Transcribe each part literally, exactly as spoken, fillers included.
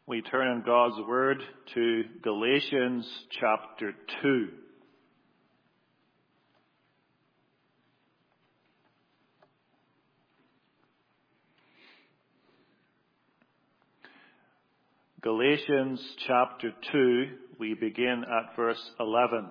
We turn in God's Word to Galatians chapter two. Galatians chapter two, we begin at verse eleven.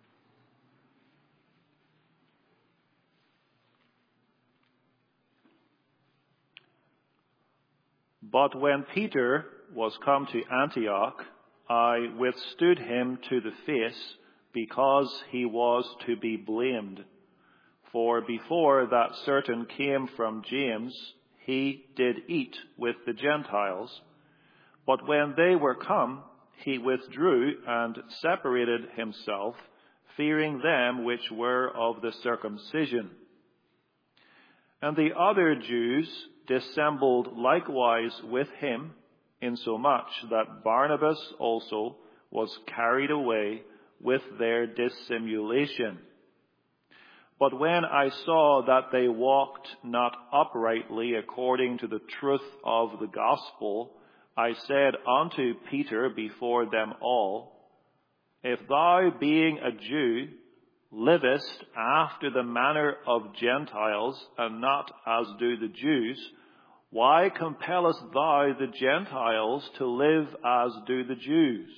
But when Peter was come to Antioch, I withstood him to the face, because he was to be blamed. For before that certain came from James, he did eat with the Gentiles. But when they were come, he withdrew and separated himself, fearing them which were of the circumcision. And the other Jews dissembled likewise with him, insomuch that Barnabas also was carried away with their dissimulation. But when I saw that they walked not uprightly according to the truth of the gospel, I said unto Peter before them all, If thou, being a Jew, livest after the manner of Gentiles, and not as do the Jews, why compellest thou the Gentiles to live as do the Jews?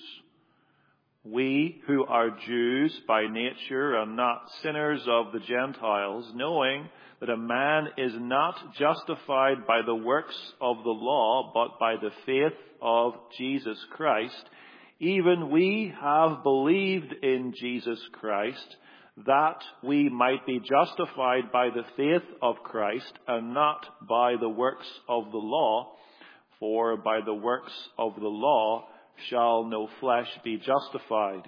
We who are Jews by nature are not sinners of the Gentiles, knowing that a man is not justified by the works of the law, but by the faith of Jesus Christ. Even we have believed in Jesus Christ, that we might be justified by the faith of Christ, and not by the works of the law. For by the works of the law shall no flesh be justified.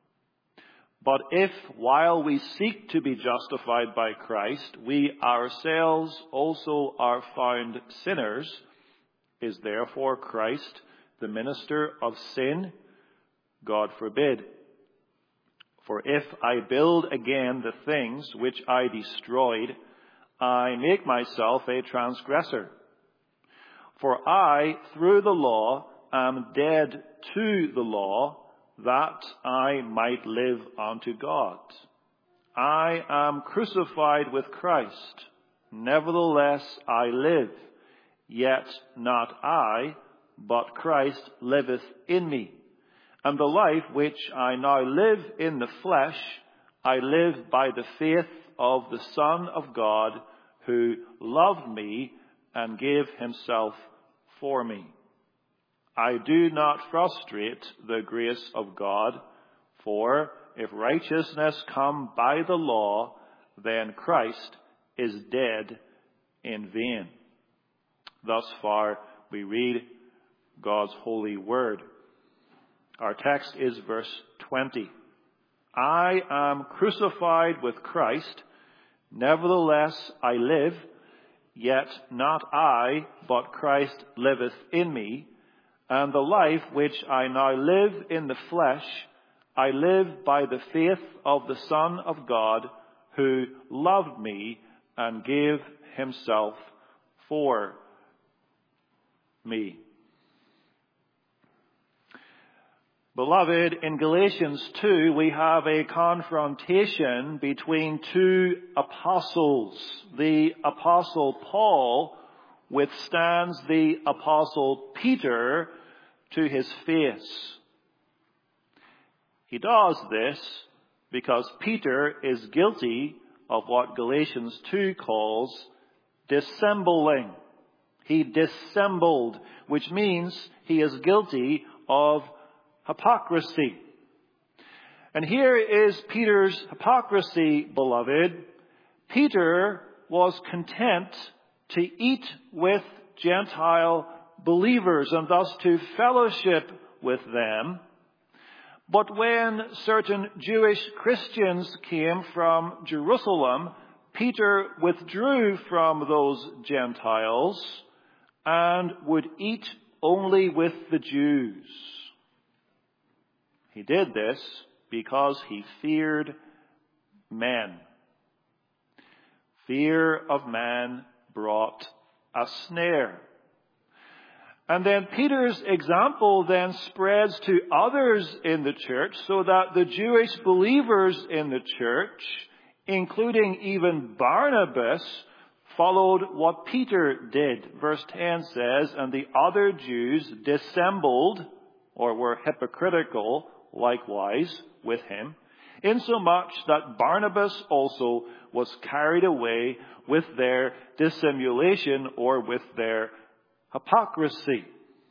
But if, while we seek to be justified by Christ, we ourselves also are found sinners, is therefore Christ the minister of sin? God forbid. For if I build again the things which I destroyed, I make myself a transgressor. For I, through the law, am dead to the law, that I might live unto God. I am crucified with Christ. Nevertheless I live, yet not I, but Christ liveth in me. And the life which I now live in the flesh, I live by the faith of the Son of God, who loved me and gave himself for me. I do not frustrate the grace of God, for if righteousness come by the law, then Christ is dead in vain. Thus far we read God's holy word. Our text is verse twenty. I am crucified with Christ, nevertheless I live, yet not I, but Christ liveth in me. And the life which I now live in the flesh, I live by the faith of the Son of God, who loved me and gave himself for me. Beloved, in Galatians two, we have a confrontation between two apostles. The apostle Paul withstands the apostle Peter to his face. He does this because Peter is guilty of what Galatians two calls dissembling. He dissembled, which means he is guilty of hypocrisy. And here is Peter's hypocrisy, beloved. Peter was content to eat with Gentile believers and thus to fellowship with them. But when certain Jewish Christians came from Jerusalem, Peter withdrew from those Gentiles and would eat only with the Jews. He did this because he feared men. Fear of man brought a snare. And then Peter's example then spreads to others in the church, so that the Jewish believers in the church, including even Barnabas, followed what Peter did. Verse ten says, and the other Jews dissembled, or were hypocritical, likewise with him, insomuch that Barnabas also was carried away with their dissimulation, or with their hypocrisy.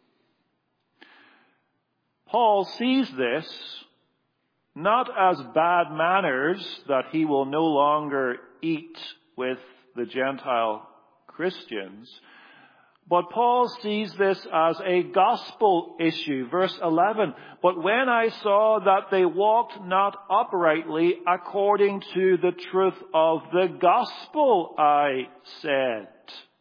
Paul sees this not as bad manners that he will no longer eat with the Gentile Christians, but Paul sees this as a gospel issue. Verse eleven, but when I saw that they walked not uprightly according to the truth of the gospel, I said.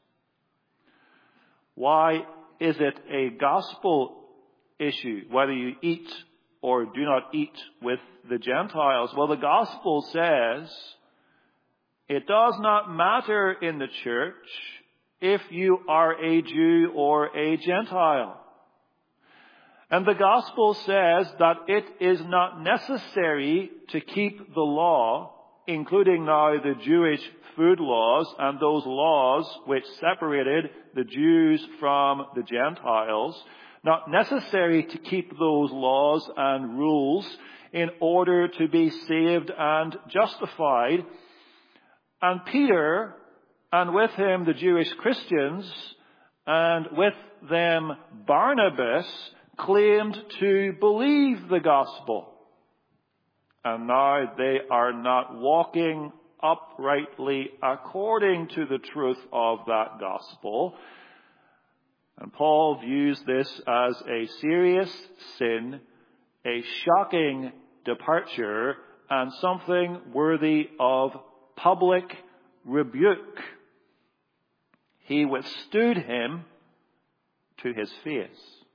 Why is it a gospel issue, whether you eat or do not eat with the Gentiles? Well, the gospel says it does not matter in the church if you are a Jew or a Gentile. And the gospel says that it is not necessary to keep the law, including now the Jewish food laws and those laws which separated the Jews from the Gentiles, not necessary to keep those laws and rules in order to be saved and justified. And Peter, and with him the Jewish Christians, and with them Barnabas, claimed to believe the gospel. And now they are not walking uprightly according to the truth of that gospel. And Paul views this as a serious sin, a shocking departure, and something worthy of public rebuke. He withstood him to his face.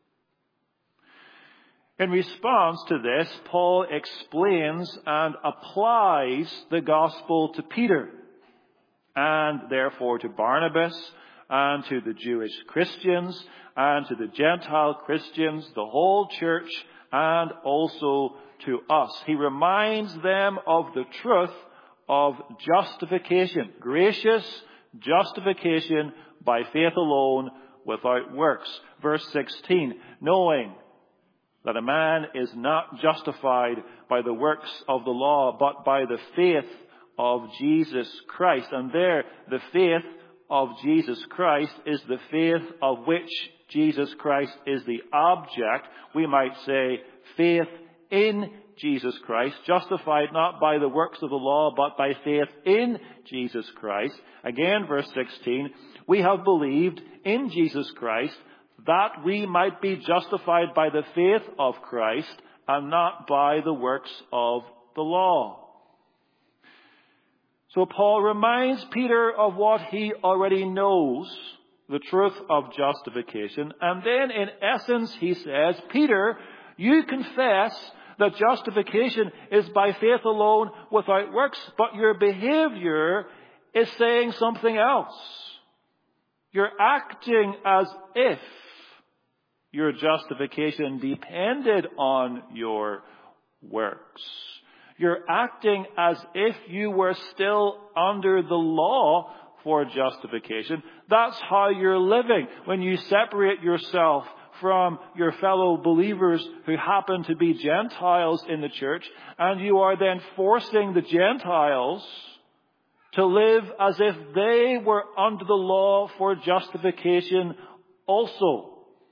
In response to this, Paul explains and applies the gospel to Peter, and therefore to Barnabas, and to the Jewish Christians, and to the Gentile Christians, the whole church, and also to us. He reminds them of the truth of justification, gracious justification by faith alone, without works. Verse sixteen, knowing that a man is not justified by the works of the law, but by the faith of Jesus Christ. And there, the faith of Jesus Christ is the faith of which Jesus Christ is the object. We might say faith in Jesus Christ, justified not by the works of the law, but by faith in Jesus Christ. Again, verse sixteen, we have believed in Jesus Christ, that we might be justified by the faith of Christ, and not by the works of the law. So Paul reminds Peter of what he already knows, the truth of justification. And then in essence he says, Peter, you confess that justification is by faith alone without works, but your behavior is saying something else. You're acting as if your justification depended on your works. You're acting as if you were still under the law for justification. That's how you're living when you separate yourself from your fellow believers who happen to be Gentiles in the church, and you are then forcing the Gentiles to live as if they were under the law for justification also.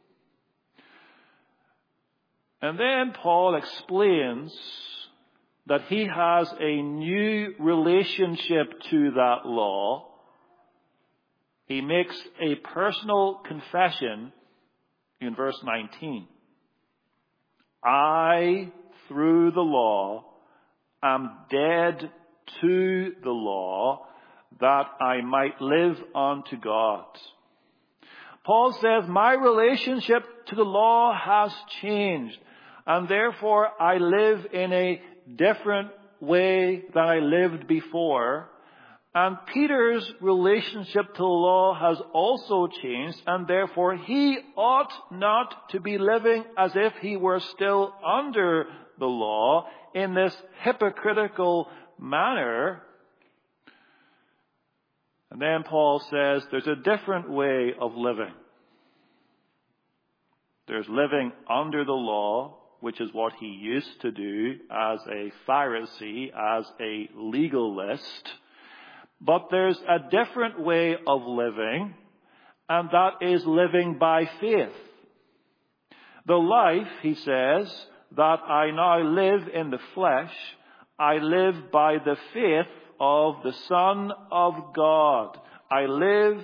And then Paul explains that he has a new relationship to that law. He makes a personal confession in verse nineteen. I, through the law, am dead to the law, that I might live unto God. Paul says, my relationship to the law has changed, and therefore I live in a different way than I lived before. And Peter's relationship to the law has also changed, and therefore he ought not to be living as if he were still under the law in this hypocritical manner. And then Paul says there's a different way of living. There's living under the law, which is what he used to do as a Pharisee, as a legalist. But there's a different way of living, and that is living by faith. The life, he says, that I now live in the flesh, I live by the faith of the Son of God. I live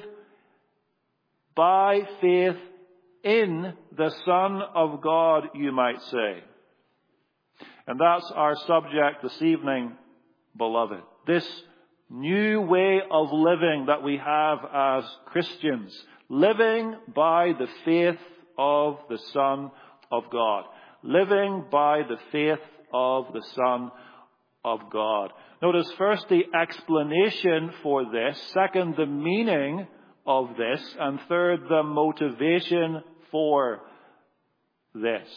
by faith in the Son of God, you might say. And that's our subject this evening, beloved. This new way of living that we have as Christians, living by the faith of the Son of God, living by the faith of the Son of God. Notice first the explanation for this, second the meaning of this, and third the motivation for this.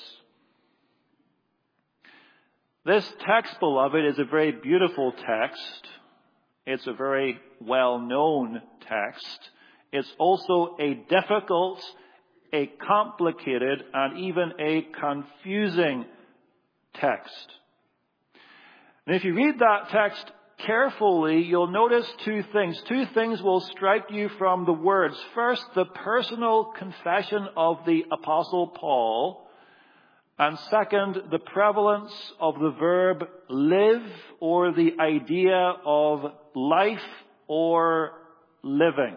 This text, beloved, is a very beautiful text. It's a very well-known text. It's also a difficult, a complicated, and even a confusing text. And if you read that text carefully, you'll notice two things. Two things will strike you from the words. First, the personal confession of the Apostle Paul. And second, the prevalence of the verb live, or the idea of life or living.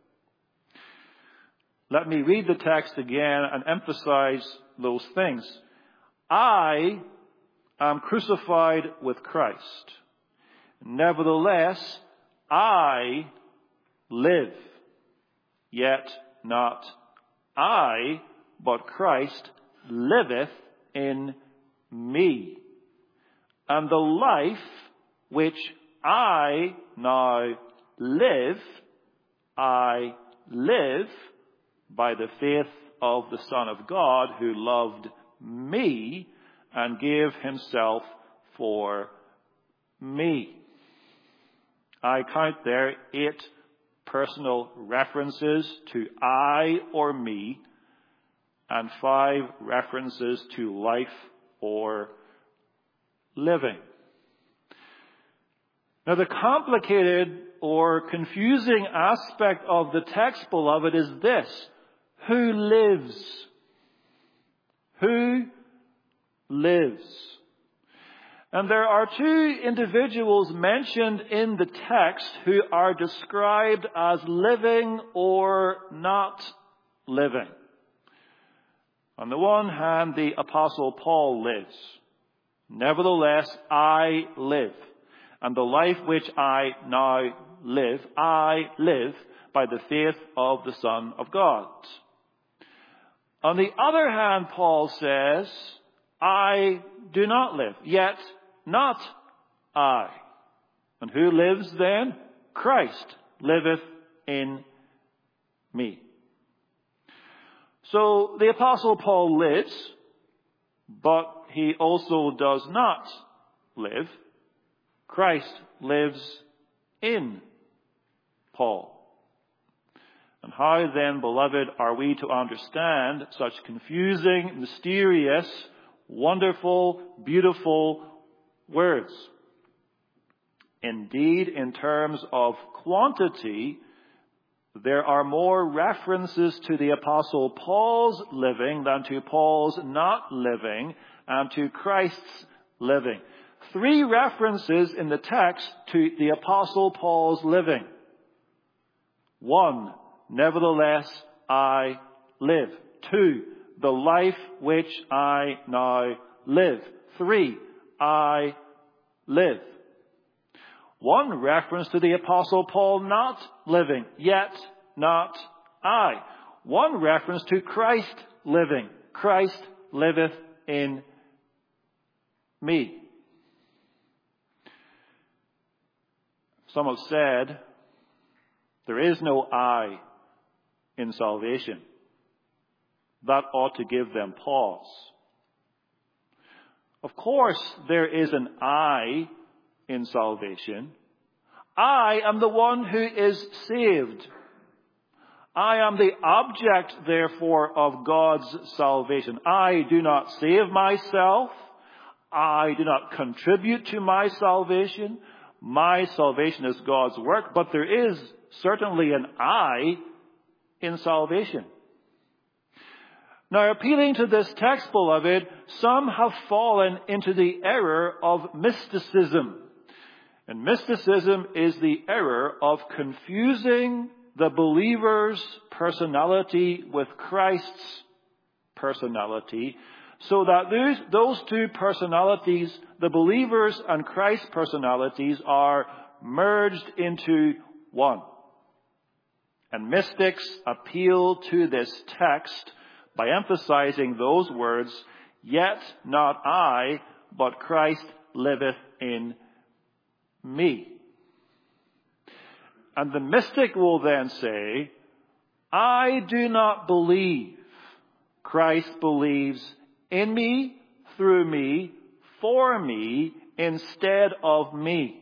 Let me read the text again and emphasize those things. I am crucified with Christ. Nevertheless, I live. Yet not I, but Christ liveth in me. And the life which I now live, I live by the faith of the Son of God, who loved me and gave himself for me. I count there eight personal references to I or me, and five references to life or living. Now, the complicated or confusing aspect of the text, beloved, is this: who lives? Who lives? And there are two individuals mentioned in the text who are described as living or not living. On the one hand, the Apostle Paul lives. Nevertheless, I live. And the life which I now live, I live by the faith of the Son of God. On the other hand, Paul says, I do not live, yet not I. And who lives then? Christ liveth in me. So the Apostle Paul lives, but he also does not live. Christ lives in Paul. And how then, beloved, are we to understand such confusing, mysterious, wonderful, beautiful words? Indeed, in terms of quantity, there are more references to the Apostle Paul's living than to Paul's not living, and to Christ's living. Three references in the text to the Apostle Paul's living. One, nevertheless, I live. Two, the life which I now live. Three, I live. One reference to the Apostle Paul not living, yet not I. One reference to Christ living. Christ liveth in me. Some have said There is no I in salvation. That ought to give them pause. Of course, there is an I in salvation. I am the one who is saved. I am the object, therefore, of God's salvation. I do not save myself. I do not contribute to my salvation. My salvation is God's work, but there is certainly an I in salvation. Now, appealing to this text, beloved, some have fallen into the error of mysticism. And mysticism is the error of confusing the believer's personality with Christ's personality, so that those, those two personalities, the believer's and Christ's personalities, are merged into one. And mystics appeal to this text by emphasizing those words, "Yet not I, but Christ liveth in me." And the mystic will then say, "I do not believe. Christ believes in me, through me, for me, instead of me.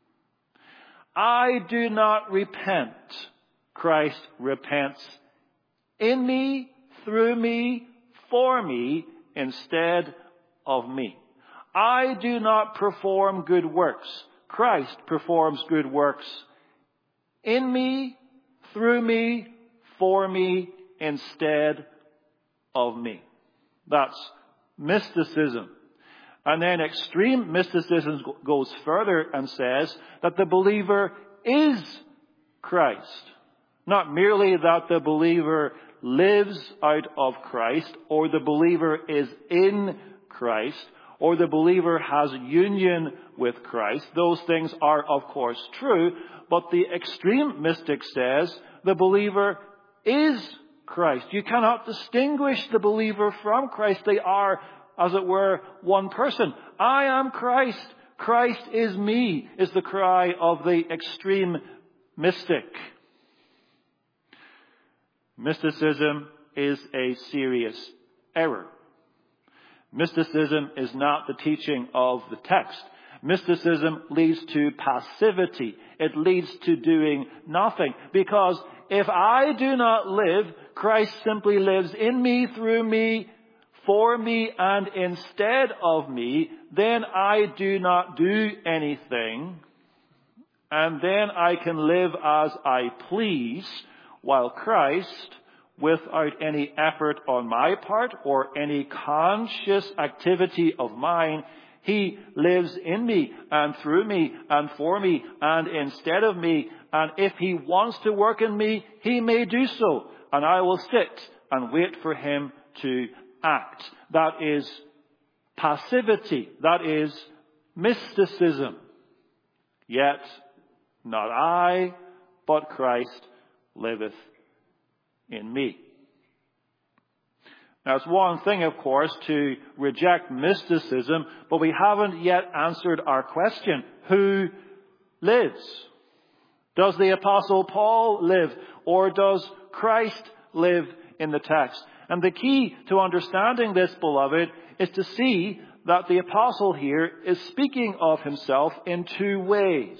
I do not repent. Christ repents in me, through me, for me, instead of me. I do not perform good works. Christ performs good works in me, through me, for me, instead of me." That's mysticism. And then extreme mysticism goes further and says that the believer is Christ. Not merely that the believer lives out of Christ, or the believer is in Christ, or the believer has union with Christ. Those things are, of course, true. But the extreme mystic says the believer is Christ. You cannot distinguish the believer from Christ. They are, as it were, one person. I am Christ. Christ is me, is the cry of the extreme mystic. Mysticism is a serious error. Mysticism is not the teaching of the text. Mysticism leads to passivity. It leads to doing nothing. Because if I do not live, Christ simply lives in me, through me, for me, and instead of me, then I do not do anything. And then I can live as I please, while Christ, without any effort on my part or any conscious activity of mine, He lives in me and through me and for me and instead of me. And if He wants to work in me, He may do so. And I will sit and wait for Him to act. That is passivity. That is mysticism. Yet not I, but Christ liveth in me. Now, it's one thing, of course, to reject mysticism, but we haven't yet answered our question. Who lives? Does the Apostle Paul live, or does Christ live in the text? And the key to understanding this, beloved, is to see that the Apostle here is speaking of himself in two ways.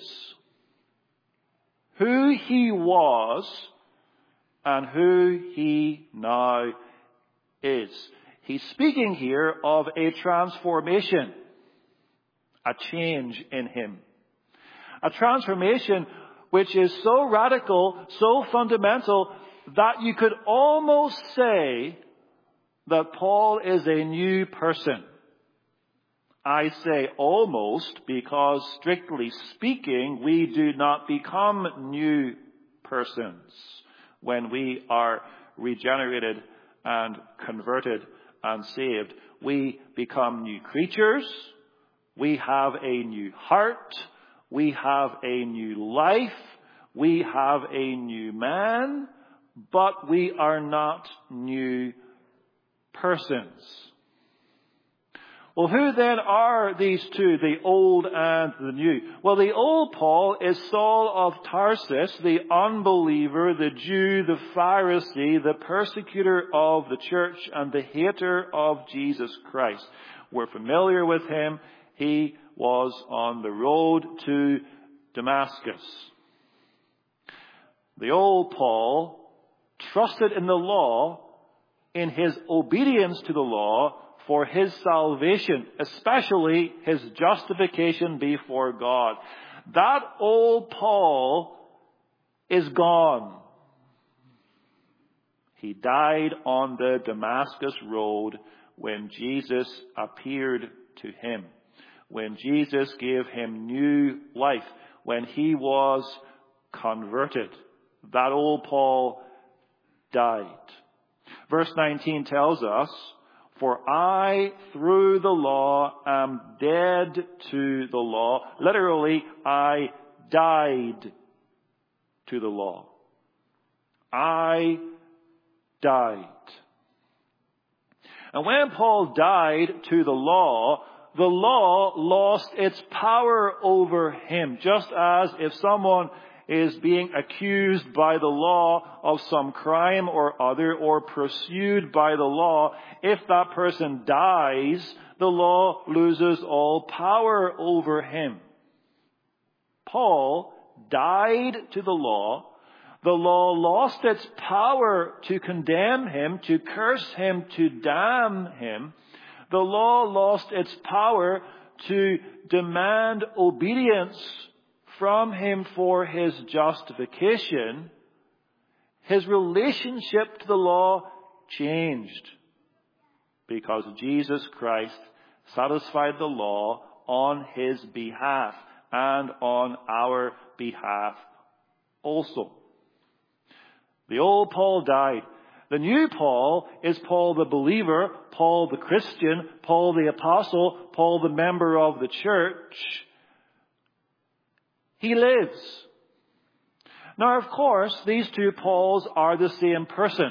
Who he was and who he now is. He's speaking here of a transformation, a change in him. A transformation which is so radical, so fundamental, that you could almost say that Paul is a new person. I say almost because, strictly speaking, we do not become new persons when we are regenerated and converted and saved. We become new creatures. We have a new heart. We have a new life. We have a new man. But we are not new persons. Well, who then are these two, the old and the new? Well, the old Paul is Saul of Tarsus, the unbeliever, the Jew, the Pharisee, the persecutor of the church, and the hater of Jesus Christ. We're familiar with him. He was on the road to Damascus. The old Paul trusted in the law, in his obedience to the law, for his salvation, especially his justification before God. That old Paul is gone. He died on the Damascus road when Jesus appeared to him, when Jesus gave him new life, when he was converted. That old Paul died. Verse nineteen tells us, "For I, through the law, am dead to the law." Literally, I died to the law. I died. And when Paul died to the law, the law lost its power over him. Just as if someone is being accused by the law of some crime or other, or pursued by the law, if that person dies, the law loses all power over him. Paul died to the law. The law lost its power to condemn him, to curse him, to damn him. The law lost its power to demand obedience from him for his justification. His relationship to the law changed because Jesus Christ satisfied the law on his behalf and on our behalf also. The old Paul died. The new Paul is Paul the believer, Paul the Christian, Paul the apostle, Paul the member of the church. He lives. Now, of course, these two Pauls are the same person.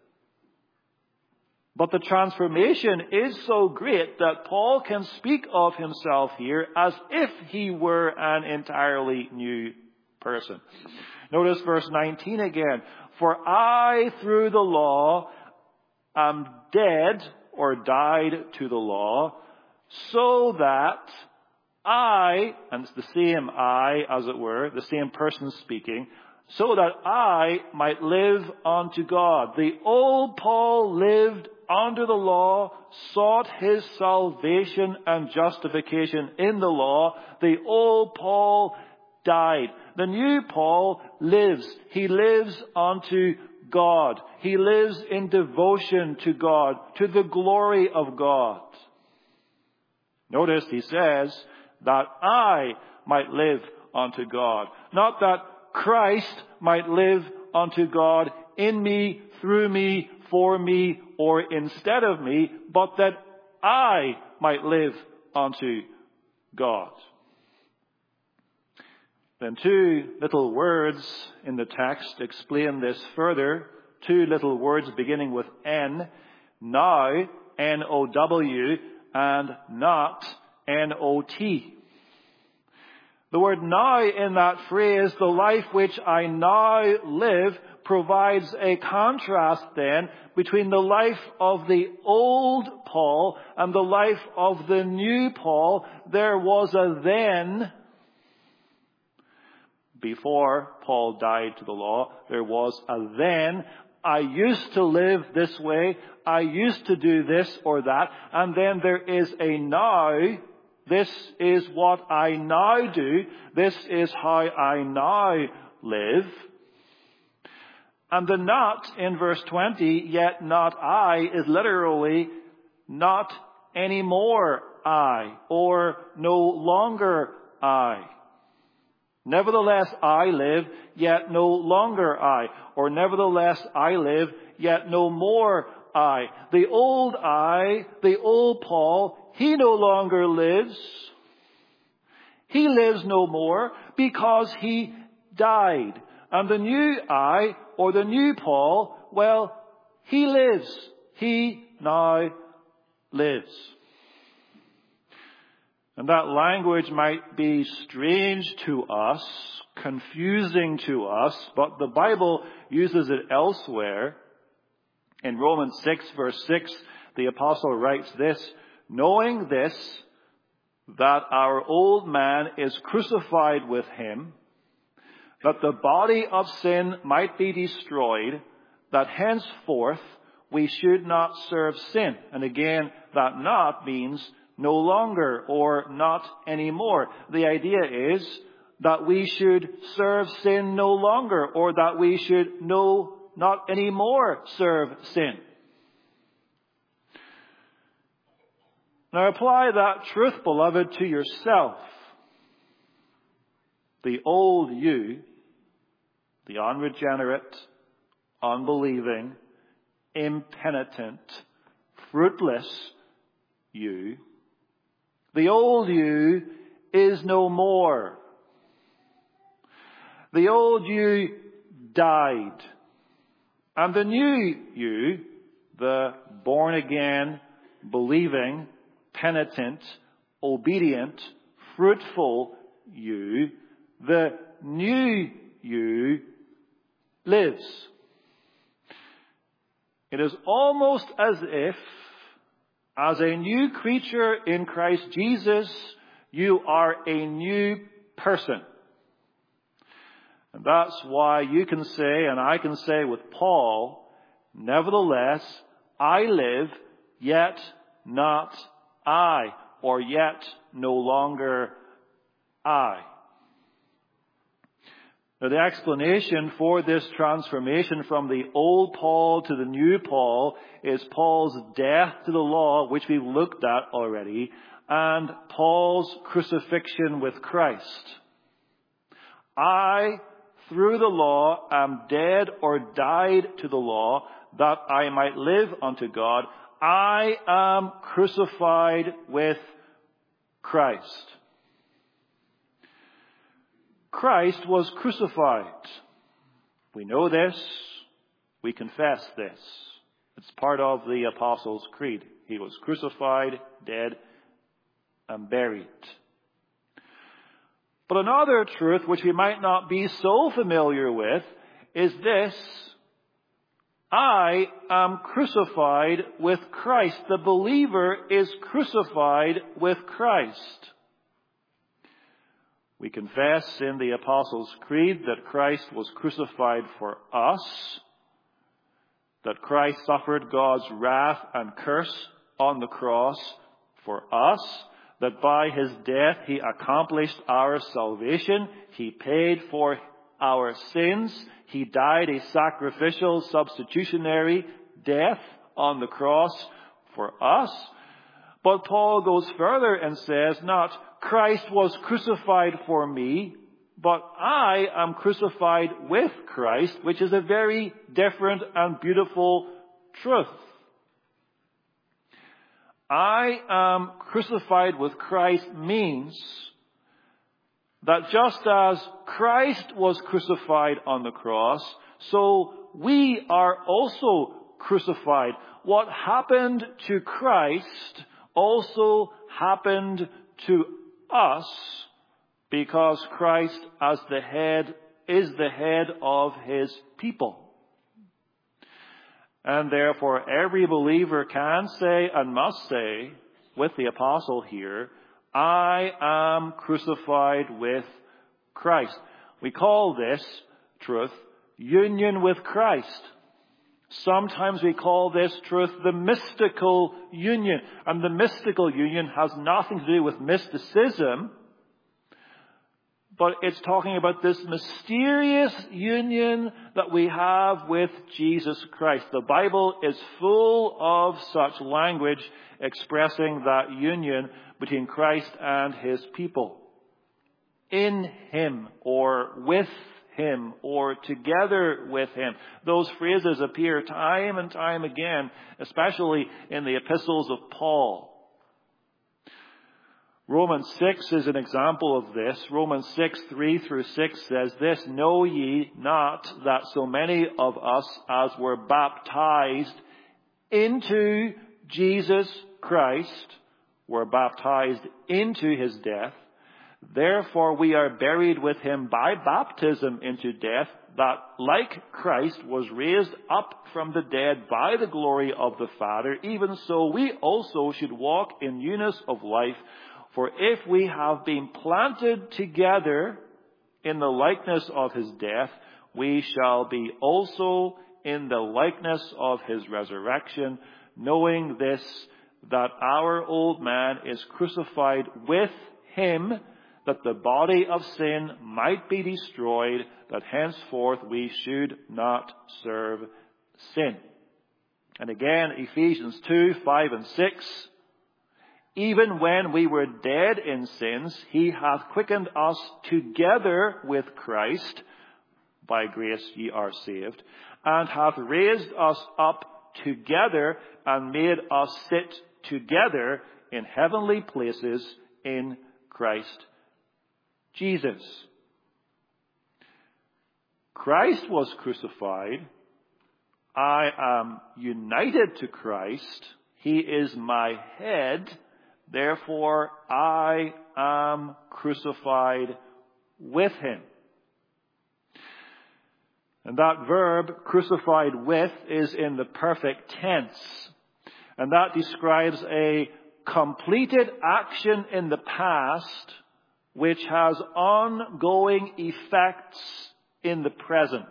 But the transformation is so great that Paul can speak of himself here as if he were an entirely new person. Notice verse nineteen again. "For I, through the law, am dead," or died to the law, "so that I," and it's the same I, as it were, the same person speaking, "so that I might live unto God." The old Paul lived under the law, sought his salvation and justification in the law. The old Paul died. The new Paul lives. He lives unto God. He lives in devotion to God, to the glory of God. Notice he says, "that I might live unto God." Not that Christ might live unto God in me, through me, for me, or instead of me, but that I might live unto God. Then two little words in the text explain this further. Two little words beginning with N. Now, N O W, and not, N O T. The word now in that phrase, "the life which I now live," provides a contrast then between the life of the old Paul and the life of the new Paul. There was a then. Before Paul died to the law, there was a then. I used to live this way. I used to do this or that. And then there is a now. This is what I now do. This is how I now live. And the not in verse twenty, "yet not I," is literally not anymore I, or no longer I. Nevertheless I live, yet no longer I. Or nevertheless I live, yet no more I. The old I, the old Paul, he no longer lives. He lives no more because he died. And the new I, or the new Paul, well, he lives. He now lives. And that language might be strange to us, confusing to us, but the Bible uses it elsewhere. In Romans six, verse six, the apostle writes this, knowing this, that our old man is crucified with him, that the body of sin might be destroyed, that henceforth we should not serve sin. And again, that not means no longer or not anymore. The idea is that we should serve sin no longer, or that we should no, not anymore serve sin. Now apply that truth, beloved, to yourself. The old you, the unregenerate, unbelieving, impenitent, fruitless you, the old you is no more. The old you died. And the new you, the born again, believing, penitent, obedient, fruitful you, the new you lives. It is almost as if, as a new creature in Christ Jesus, you are a new person. And that's why you can say, and I can say with Paul, nevertheless, I live, yet not I, or yet no longer I. Now, the explanation for this transformation from the old Paul to the new Paul is Paul's death to the law, which we've looked at already, and Paul's crucifixion with Christ. I, through the law, am dead or died to the law, that I might live unto God. I am crucified with Christ. Christ was crucified. We know this. We confess this. It's part of the Apostles' Creed. He was crucified, dead, and buried. But another truth which we might not be so familiar with is this. I am crucified with Christ. The believer is crucified with Christ. We confess in the Apostles' Creed that Christ was crucified for us, that Christ suffered God's wrath and curse on the cross for us, that by his death he accomplished our salvation, he paid for our sins, he died a sacrificial, substitutionary death on the cross for us. But Paul goes further and says, not Christ was crucified for me, but I am crucified with Christ, which is a very different and beautiful truth. I am crucified with Christ means that just as Christ was crucified on the cross, so we are also crucified. What happened to Christ also happened to us, because Christ as the head is the head of his people. And therefore every believer can say and must say with the apostle here, I am crucified with Christ. We call this truth union with Christ. Sometimes we call this truth the mystical union. And the mystical union has nothing to do with mysticism, but it's talking about this mysterious union that we have with Jesus Christ. The Bible is full of such language expressing that union between Christ and his people. In him, or with him, or together with him. Those phrases appear time and time again, especially in the epistles of Paul. Romans six is an example of this. Romans six, three through six says this, know ye not that so many of us as were baptized into Jesus Christ were baptized into his death, therefore we are buried with him by baptism into death, that like Christ was raised up from the dead by the glory of the Father, even so we also should walk in newness of life. For if we have been planted together in the likeness of his death, we shall be also in the likeness of his resurrection, knowing this, that our old man is crucified with him, that the body of sin might be destroyed, that henceforth we should not serve sin. And again, Ephesians two, five and six. Even when we were dead in sins, he hath quickened us together with Christ. By grace ye are saved. And hath raised us up together and made us sit together in heavenly places in Christ Jesus. Christ was crucified. I am united to Christ. He is my head. Therefore, I am crucified with him. And that verb, crucified with, is in the perfect tense. And that describes a completed action in the past which has ongoing effects in the present.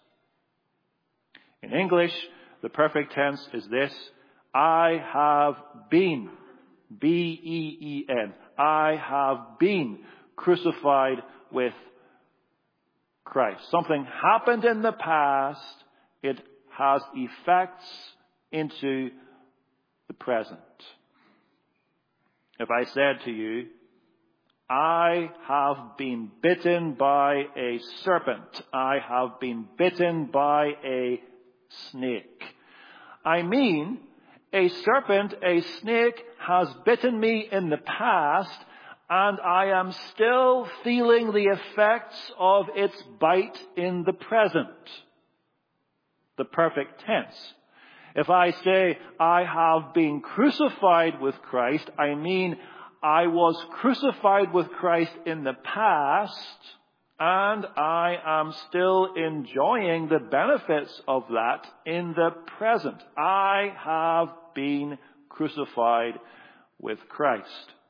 In English, the perfect tense is this: I have been, B E E N, I have been crucified with Christ. Something happened in the past. It has effects into the present. If I said to you, I have been bitten by a serpent, I have been bitten by a snake, I mean, a serpent, a snake has bitten me in the past, and I am still feeling the effects of its bite in the present. The perfect tense. If I say, I have been crucified with Christ, I mean, I was crucified with Christ in the past, and I am still enjoying the benefits of that in the present. I have been crucified with Christ.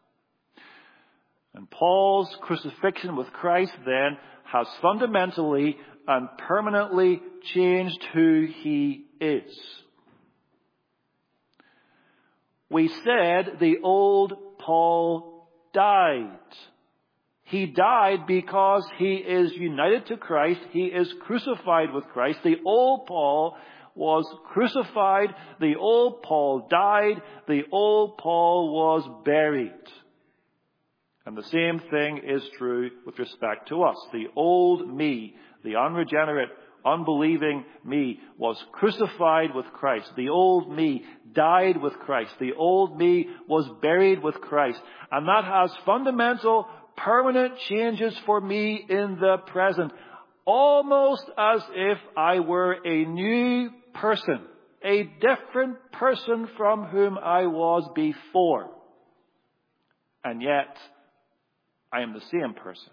And Paul's crucifixion with Christ then has fundamentally and permanently changed who he is. We said the old Paul died. He died because he is united to Christ. He is crucified with Christ. The old Paul was crucified. The old Paul died. The old Paul was buried. And the same thing is true with respect to us. The old me, the unregenerate, unbelieving me, was crucified with Christ. The old me died with Christ. The old me was buried with Christ. And that has fundamental, permanent changes for me in the present. Almost as if I were a new person, a different person from whom I was before. And yet, I am the same person.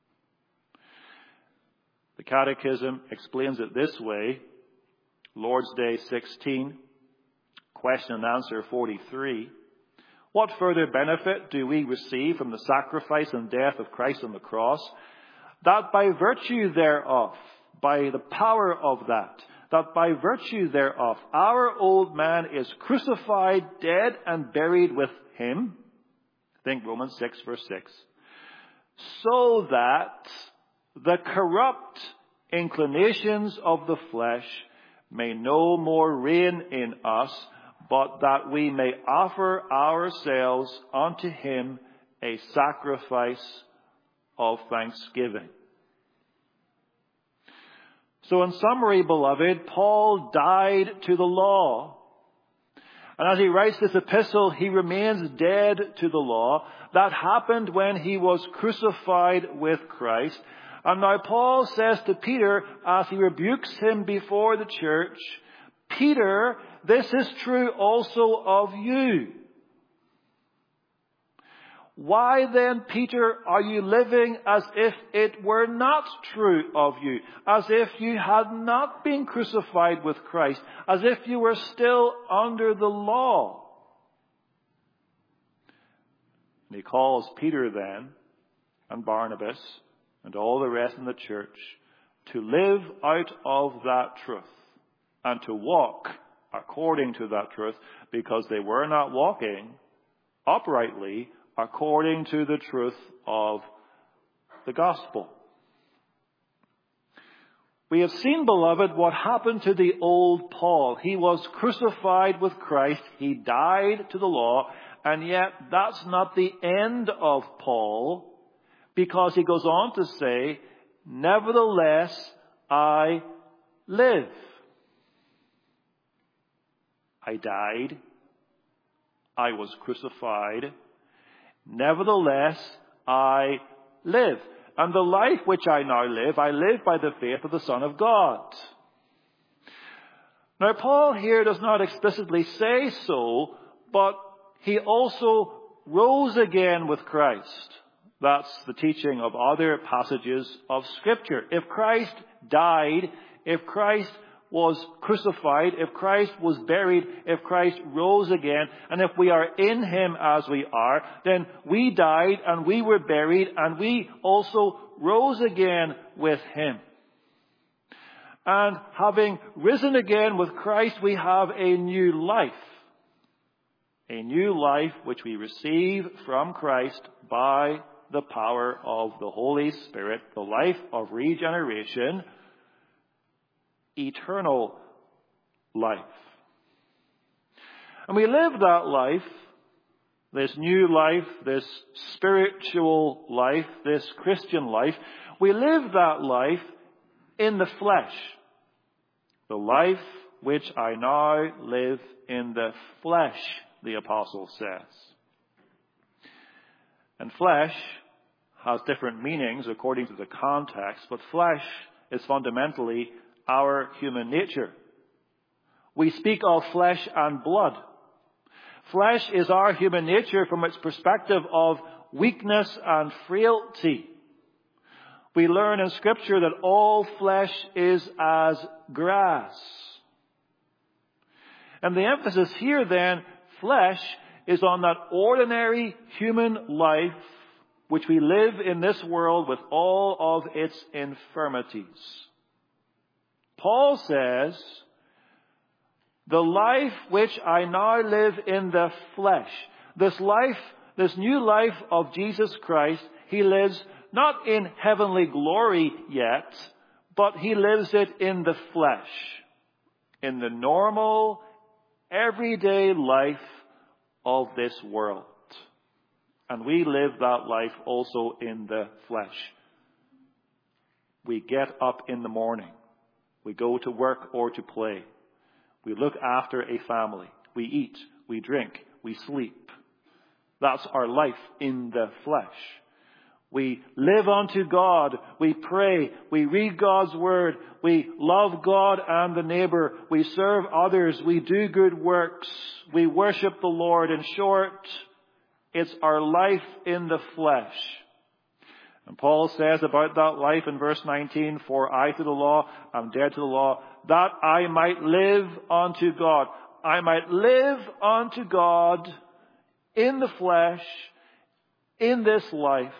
The Catechism explains it this way. Lord's Day sixteen, question and answer forty-three. What further benefit do we receive from the sacrifice and death of Christ on the cross? That by virtue thereof, by the power of that, that by virtue thereof, our old man is crucified, dead, and buried with him. Think Romans six, verse six. So that the corrupt inclinations of the flesh may no more reign in us, but that we may offer ourselves unto him a sacrifice of thanksgiving. So in summary, beloved, Paul died to the law. And as he writes this epistle, he remains dead to the law. That happened when he was crucified with Christ. And now Paul says to Peter, as he rebukes him before the church, Peter, this is true also of you. Why then, Peter, are you living as if it were not true of you, as if you had not been crucified with Christ, as if you were still under the law? And he calls Peter then, and Barnabas, and all the rest in the church, to live out of that truth, and to walk according to that truth, because they were not walking uprightly according to the truth of the gospel. We have seen, beloved, what happened to the old Paul. He was crucified with Christ. He died to the law. And yet that's not the end of Paul, because he goes on to say, nevertheless, I live. I died. I was crucified. Nevertheless, I live. And the life which I now live, I live by the faith of the Son of God. Now, Paul here does not explicitly say so, but he also rose again with Christ. That's the teaching of other passages of Scripture. If Christ died, if Christ was crucified, if Christ was buried, if Christ rose again, and if we are in him as we are, then we died and we were buried and we also rose again with him. And having risen again with Christ, we have a new life. A new life which we receive from Christ by the power of the Holy Spirit, the life of regeneration, eternal life. And we live that life, this new life, this spiritual life, this Christian life, we live that life in the flesh. The life which I now live in the flesh, the apostle says. And flesh has different meanings according to the context, but flesh is fundamentally our human nature. We speak of flesh and blood. Flesh is our human nature from its perspective of weakness and frailty. We learn in Scripture that all flesh is as grass. And the emphasis here then, flesh, is on that ordinary human life which we live in this world with all of its infirmities. Paul says, the life which I now live in the flesh, this life, this new life of Jesus Christ, he lives not in heavenly glory yet, but he lives it in the flesh, in the normal, everyday life of this world. And we live that life also in the flesh. We get up in the morning. We go to work or to play. We look after a family. We eat, we drink, we sleep. That's our life in the flesh. We live unto God. We pray. We read God's word. We love God and the neighbor. We serve others. We do good works. We worship the Lord. In short, it's our life in the flesh. And Paul says about that life in verse nineteen, for I to the law am dead to the law, that I might live unto God. I might live unto God in the flesh, in this life.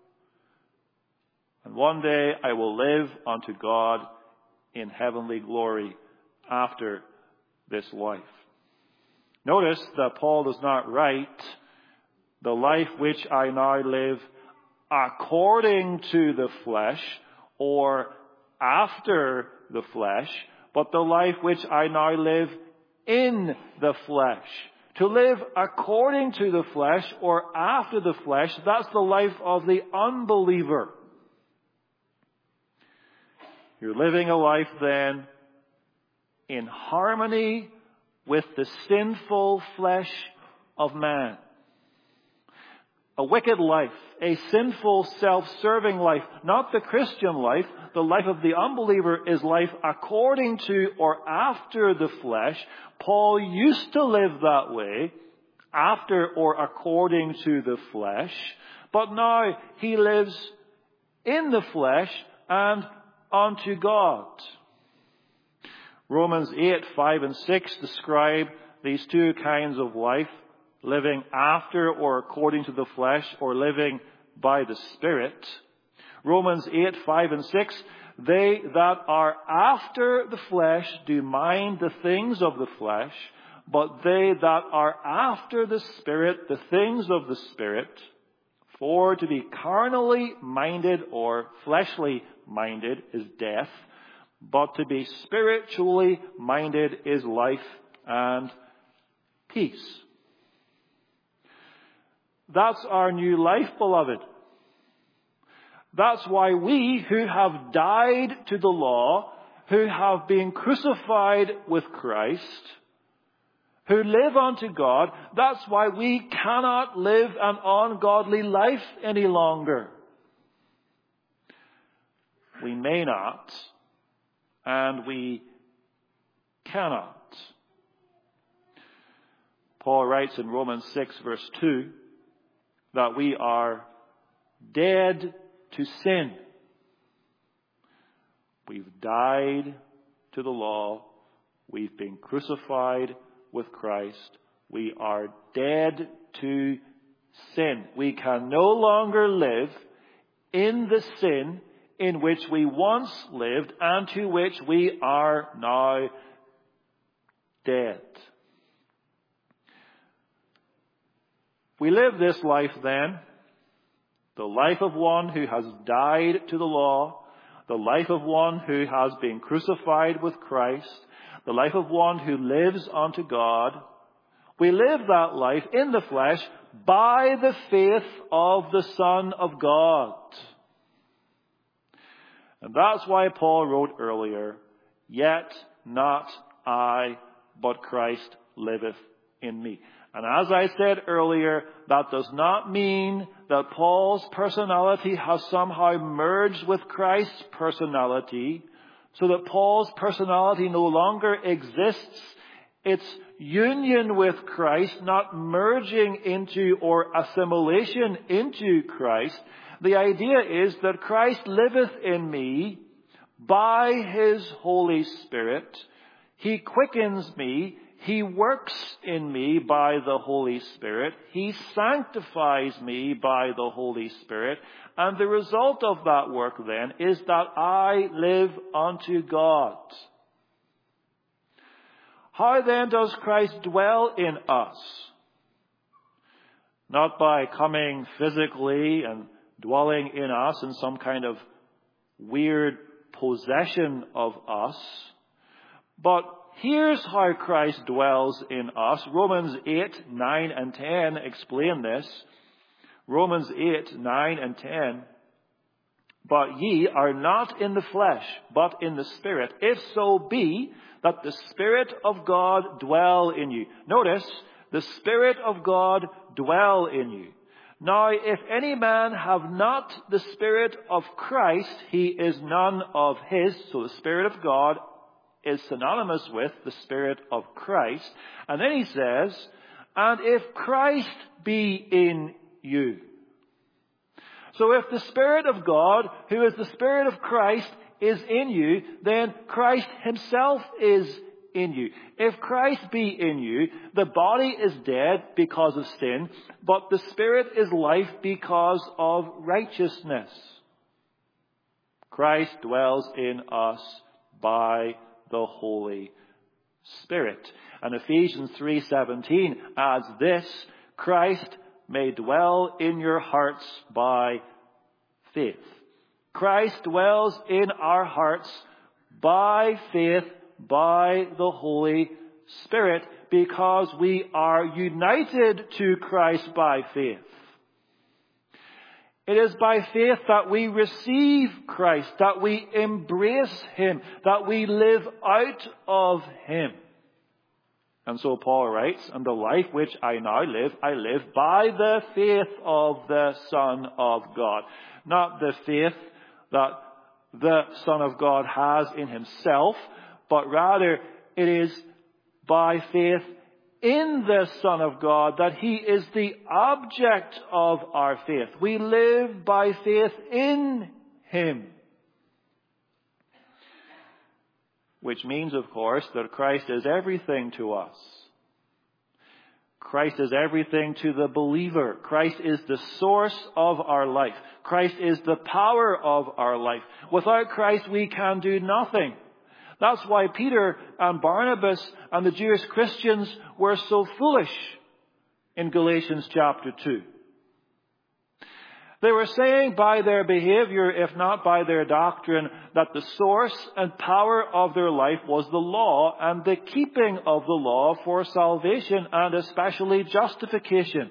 And one day I will live unto God in heavenly glory after this life. Notice that Paul does not write, the life which I now live according to the flesh or after the flesh, but the life which I now live in the flesh. To live according to the flesh or after the flesh, that's the life of the unbeliever. You're living a life then in harmony with the sinful flesh of man. A wicked life, a sinful, self-serving life, not the Christian life. The life of the unbeliever is life according to or after the flesh. Paul used to live that way, after or according to the flesh, but now he lives in the flesh and unto God. Romans eight, five and six describe these two kinds of life, living after or according to the flesh, or living by the Spirit. Romans eight, five and six, they that are after the flesh do mind the things of the flesh, but they that are after the Spirit, the things of the Spirit. For to be carnally minded or fleshly minded is death, but to be spiritually minded is life and peace. That's our new life, beloved. That's why we who have died to the law, who have been crucified with Christ, who live unto God, that's why we cannot live an ungodly life any longer. We may not, and we cannot. Paul writes in Romans six, verse two, that we are dead to sin. We've died to the law. We've been crucified with Christ. We are dead to sin. We can no longer live in the sin in which we once lived and to which we are now dead. We live this life then, the life of one who has died to the law, the life of one who has been crucified with Christ, the life of one who lives unto God. We live that life in the flesh by the faith of the Son of God. And that's why Paul wrote earlier, yet not I, but Christ liveth in me. And as I said earlier, that does not mean that Paul's personality has somehow merged with Christ's personality, so that Paul's personality no longer exists. It's union with Christ, not merging into or assimilation into Christ. The idea is that Christ liveth in me by his Holy Spirit. He quickens me. He works in me by the Holy Spirit. He sanctifies me by the Holy Spirit. And the result of that work then is that I live unto God. How then does Christ dwell in us? Not by coming physically and dwelling in us in some kind of weird possession of us, but here's how Christ dwells in us. Romans eight, nine and ten explain this. Romans eight, nine and ten. But ye are not in the flesh, but in the Spirit, if so be that the Spirit of God dwell in you. Notice, the Spirit of God dwell in you. Now, if any man have not the Spirit of Christ, he is none of his. So the Spirit of God is synonymous with the Spirit of Christ. And then he says, and if Christ be in you. So if the Spirit of God, who is the Spirit of Christ, is in you, then Christ himself is in you. If Christ be in you, the body is dead because of sin, but the Spirit is life because of righteousness. Christ dwells in us by the Holy Spirit. And Ephesians three seventeen adds this, Christ may dwell in your hearts by faith. Christ dwells in our hearts by faith, by the Holy Spirit, because we are united to Christ by faith. It is by faith that we receive Christ, that we embrace him, that we live out of him. And so Paul writes, and the life which I now live, I live by the faith of the Son of God. Not the faith that the Son of God has in himself, but rather it is by faith in the Son of God, that he is the object of our faith. We live by faith in him. Which means, of course, that Christ is everything to us. Christ is everything to the believer. Christ is the source of our life. Christ is the power of our life. Without Christ, we can do nothing. That's why Peter and Barnabas and the Jewish Christians were so foolish in Galatians chapter two. They were saying by their behavior, if not by their doctrine, that the source and power of their life was the law and the keeping of the law for salvation and especially justification.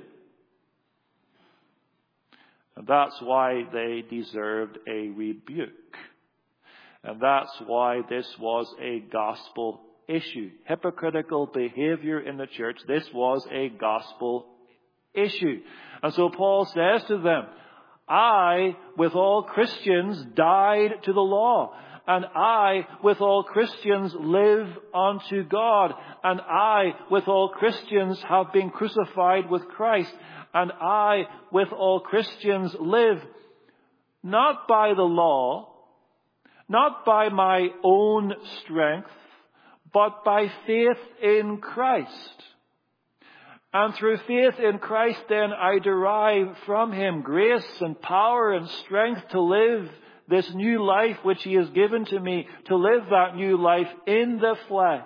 And that's why they deserved a rebuke. And that's why this was a gospel issue. Hypocritical behavior in the church, this was a gospel issue. And so Paul says to them, I, with all Christians, died to the law. And I, with all Christians, live unto God. And I, with all Christians, have been crucified with Christ. And I, with all Christians, live not by the law, not by my own strength, but by faith in Christ. And through faith in Christ, then, I derive from him grace and power and strength to live this new life which he has given to me, to live that new life in the flesh.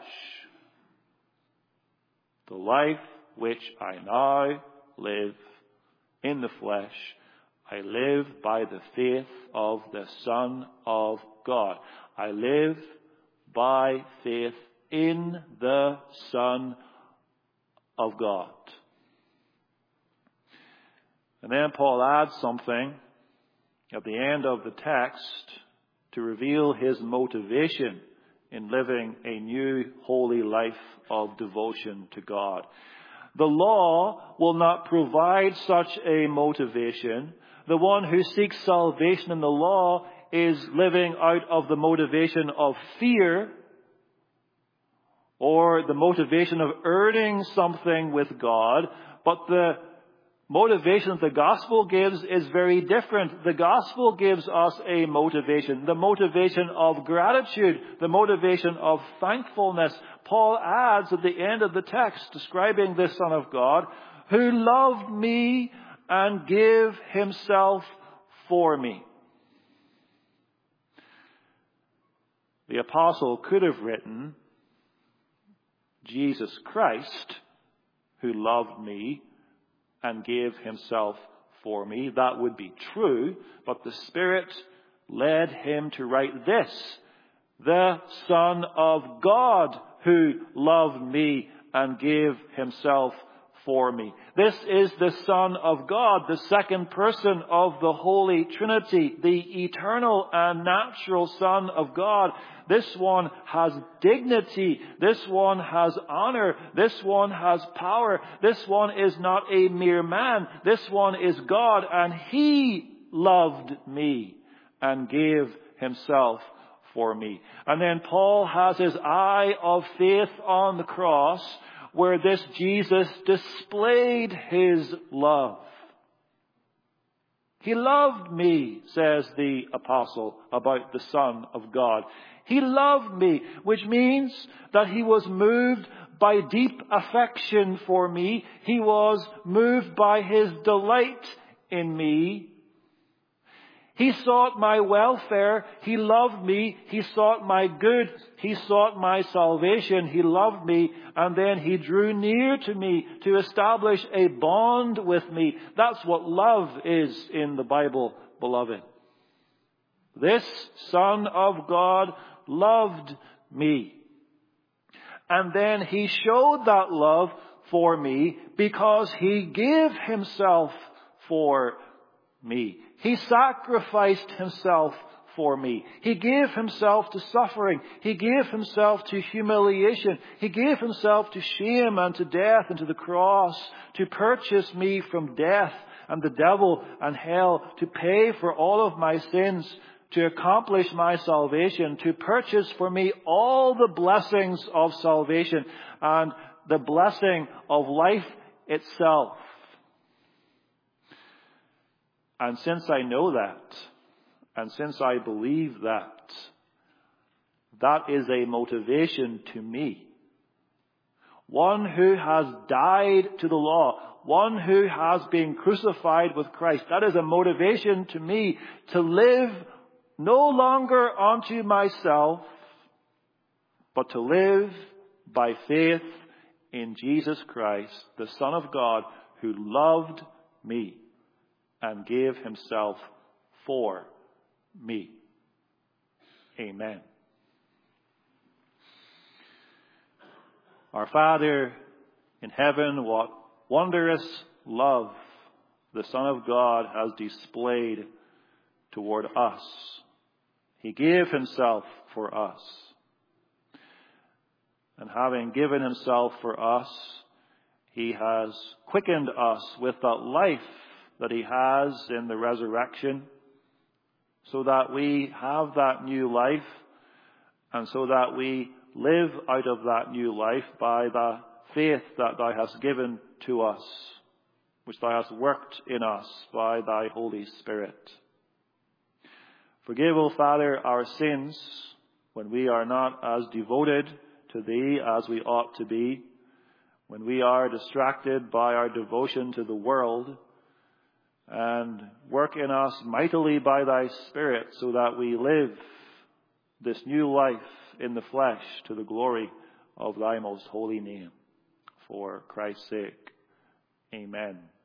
The life which I now live in the flesh, I live by the faith of the Son of God. I live by faith in the Son of God. And then Paul adds something at the end of the text to reveal his motivation in living a new holy life of devotion to God. The law will not provide such a motivation. The one who seeks salvation in the law is living out of the motivation of fear, or the motivation of earning something with God. But the motivation that the gospel gives is very different. The gospel gives us a motivation, the motivation of gratitude, the motivation of thankfulness. Paul adds at the end of the text, describing the Son of God, who loved me and gave himself for me. The apostle could have written, Jesus Christ, who loved me and gave himself for me. That would be true, but the Spirit led him to write this, the Son of God, who loved me and gave himself for me. This is the Son of God, the second person of the Holy Trinity, the eternal and natural Son of God. This one has dignity. This one has honor. This one has power. This one is not a mere man. This one is God, and he loved me and gave himself for me. And then Paul has his eye of faith on the cross, where this Jesus displayed his love. He loved me, says the apostle about the Son of God. He loved me, which means that he was moved by deep affection for me. He was moved by his delight in me. He sought my welfare. He loved me. He sought my good. He sought my salvation. He loved me. And then he drew near to me to establish a bond with me. That's what love is in the Bible, beloved. This Son of God loved me. And then he showed that love for me because he gave himself for me. He sacrificed himself for me. He gave himself to suffering. He gave himself to humiliation. He gave himself to shame and to death and to the cross to purchase me from death and the devil and hell, to pay for all of my sins, to accomplish my salvation, to purchase for me all the blessings of salvation. And the blessing of life itself. And since I know that, and since I believe that, that is a motivation to me. One who has died to the law, one who has been crucified with Christ, that is a motivation to me to live no longer unto myself, but to live by faith in Jesus Christ, the Son of God, who loved me and gave himself for me. Amen. Our Father in heaven, what wondrous love the Son of God has displayed toward us. He gave himself for us. And having given himself for us, he has quickened us with that life that he has in the resurrection, so that we have that new life, and so that we live out of that new life by the faith that thou hast given to us, which thou hast worked in us by thy Holy Spirit. Forgive, O Father, our sins when we are not as devoted to thee as we ought to be, when we are distracted by our devotion to the world, and work in us mightily by thy Spirit so that we live this new life in the flesh to the glory of thy most holy name. For Christ's sake, amen.